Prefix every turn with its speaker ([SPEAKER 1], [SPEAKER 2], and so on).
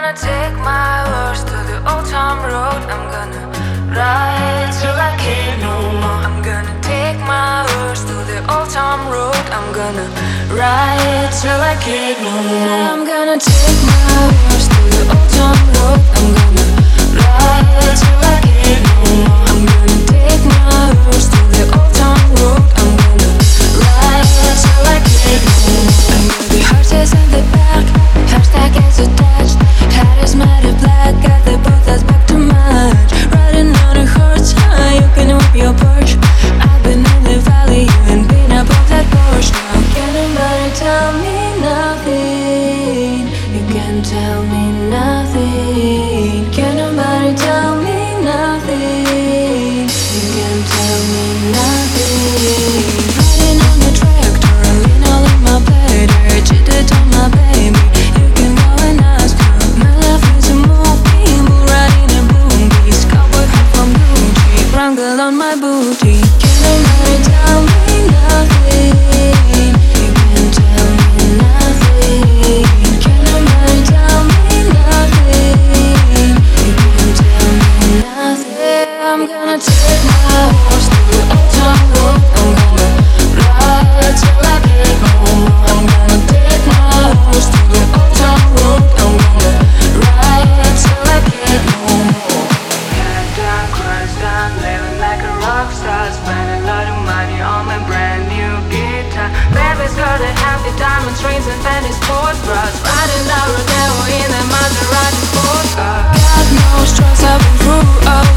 [SPEAKER 1] gonna take my horse to the old town road. I'm gonna ride till I can't no more. I'm gonna take my horse to the old town road. I'm gonna ride till I can't no more. I'm gonna take my horse to the old town road. I'm gonna ride till I can't no more. I'm gonna take my horse to the old town road. I'm gonna ride till I can't no more. The horses in the back, hashtag is attached. Head is matted black, got the both that's back to match. Riding on a horse, you can whip your Porsche. I've been in the valley, you ain't been above that Porsche. Now can nobody tell me nothing? You can tell me nothing. Can nobody tell me nothing? You can tell me nothing. Riding on the tractor, lean all in my bladder. Cheated on my baby, you can go and ask her. My life is a movie, bull riding a boom beast. Cowboy hat from Gucci, wrangle on my booty. Can nobody tell me nothing? You can tell me nothing. Can nobody tell me nothing? You can tell me nothing. I'm gonna take my horse to the old town road. I'm gonna ride till I get home. I'm gonna take my horse to the old town road. I'm gonna ride till I get home. Head down, crunch down, living like a rock star. Spending a lot of money on my brand new guitar. Baby's got a happy diamond strings and fanny sports bras. Riding down Rodeo in a Maserati sports car. God knows stress I've been through.